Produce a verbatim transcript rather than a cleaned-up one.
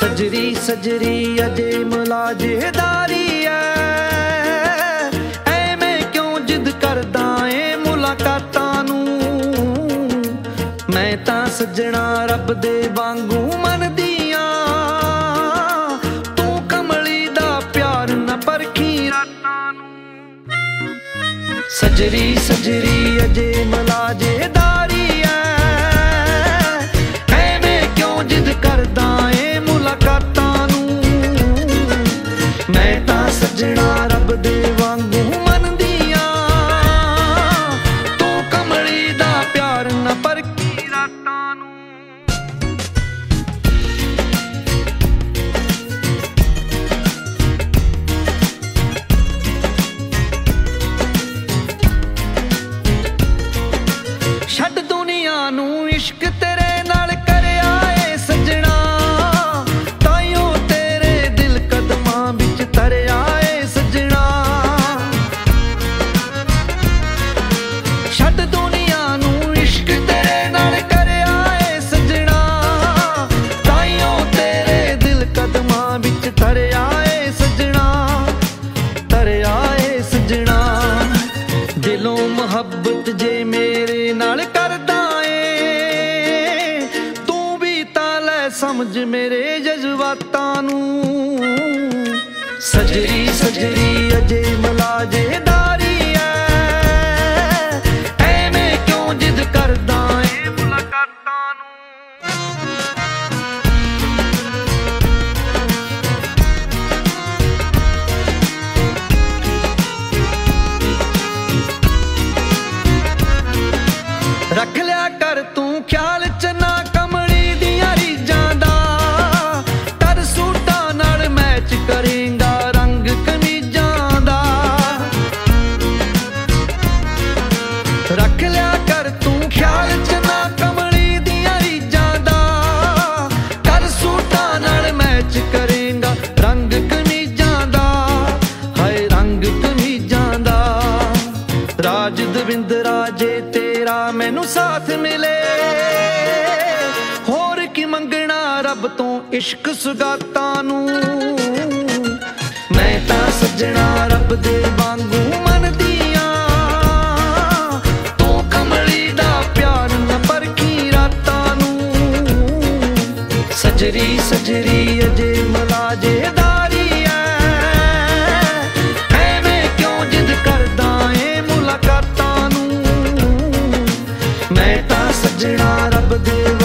ਸਜਰੀ ਸਜਰੀ ਅਜੇ ਮੁਲਾਜੇਦਾਰੀ ਐ, ਐਵੇਂ ਕਿਉਂ ਜਿੱਦ ਕਰਦਾ ਏ ਮੁਲਾਕਾਤਾਂ ਨੂੰ। ਮੈਂ ਤਾਂ ਸੱਜਣਾ ਰੱਬ ਦੇ ਵਾਂਗੂ ਮੰਨਦੀਆਂ, ਤੂੰ ਕਮਲੀ ਦਾ ਪਿਆਰ ਨਾ ਪਰਖੀ ਰਾਤਾਂ ਨੂੰ। ਸਜਰੀ ਸਜਰੀ ਅਜੇ ਮੁਲਾਜੇਦਾਰੀ ਐ, ਐਵੇਂ ਕਿਉਂ ਜਿੱਦ ਕਰਦਾ ਏ ਮੁਲਾਕਾਤਾਂ ਨੂੰ। ਮੈਂ ਤਾਂ ਸੱਜਣਾ ਰੱਬ ਦੇ ਵਾਂਗੂ ਮੰਨਦੀਆਂ, ਤੂੰ ਕਮਲੀ ਦਾ ਪਿਆਰ ਨਾ ਪਰਖੀ ਰਾਤਾਂ ਨੂੰ। ਛੱਡ ਦੁਨੀਆ ਨੂੰ ਇਸ਼ਕ ਤੇਰੇ ਨਾਲ ਕਰਿਆ ਏ ਸੱਜਣਾ, ਤਾਈਓ ਤੇਰੇ ਦਿਲ ਕਦਮਾਂ ਵਿੱਚ ਧਰਿਆ ਏ ਸੱਜਣਾ। ਛੱਡ ਦੁਨੀਆ ਨੂੰ ਇਸ਼ਕ ਤੇਰੇ ਨਾਲ ਕਰਿਆ ਏ ਸੱਜਣਾ, ਤਾਈਓ ਤੇਰੇ ਦਿਲ ਕਦਮਾਂ ਵਿੱਚ ਧਰਿਆ ਏ ਸੱਜਣਾ, ਧਰਿਆ ਏ ਸੱਜਣਾ। ਦਿਲੋਂ ਮੁਹੱਬਤ ਜੇ ਮੇਰੇ ਨਾਲ ਕਰਦਾ ਏ, ਤੂੰ ਵੀ ਤਾਂ ਲੈ ਸਮਝ ਮੇਰੇ ਜਜ਼ਬਾਤਾਂ ਨੂੰ। ਸਜਰੀ ਸਜਰੀ ਅਜੇ ਮੁਲਾਜੇਦਾਰੀ ਐ, ਐਵੇਂ ਕਿਉਂ ਜਿੱਦ ਕਰਦਾ ਏ ਮੁਲਾਕਾਤਾਂ ਨੂੰ। ਰੱਖ ਲਿਆ ਕਰ ਤੂੰ ਖਿਆਲ ਚ ਨਾ ਕਮਲੀ ਦੀਆਂ ਰੀਝਾਂ ਦਾ, ਕਰ ਸੂਟਾਂ ਨਾਲ ਮੈਚ ਕਰੇਂਗਾ ਰੰਗ ਕਮੀਜ਼ਾਂ ਦਾ। ਰੱਖ ਲਿਆ ਕਰ ਤੂੰ ਖਿਆਲ ਚ ਨਾ ਕਮਲੀ ਦੀਆਂ ਰੀਝਾਂ ਦਾ, ਕਰ ਸੂਟਾਂ ਨਾਲ ਮੈਚ ਕਰੇਂਗਾ ਰੰਗ ਕਮੀਜ਼ਾਂ ਦਾ, ਹਾਏ ਰੰਗ ਕਮੀਜ਼ਾਂ ਦਾ। ਰਾਜ ਦਵਿੰਦਰਾ ਜੇ ਤੇਰਾ ਮੈਨੂੰ ਸਾਥ ਮਿਲੇ, ਹੋਰ ਕੀ ਮੰਗਣਾ ਰੱਬ ਤੋਂ ਇਸ਼ਕ ਸੁਗਾਤਾਂ ਨੂੰ। ਮੈਂ ਤਾਂ ਸੱਜਣਾ ਰੱਬ ਦੇ ਵਾਂਗੂ ਮੰਨਦੀਆਂ, ਤੂੰ ਕਮਲੀ ਦਾ ਪਿਆਰ ਨਾ ਪਰਖੀ ਰਾਤਾਂ ਨੂੰ। ਸਜਰੀ ਸਜਰੀ ਅਜੇ ਮੁਲਾਜੇਦਾਰੀ ਐ, ਐਵੇਂ ਕਿਉਂ ਜਿੱਦ ਕਰਦਾ ਏ ਮੁਲਾਕਾਤਾਂ ਨੂੰ। ਮੈਂ ਤਾਂ ਸੱਜਣਾ ਰੱਬ ਦੇ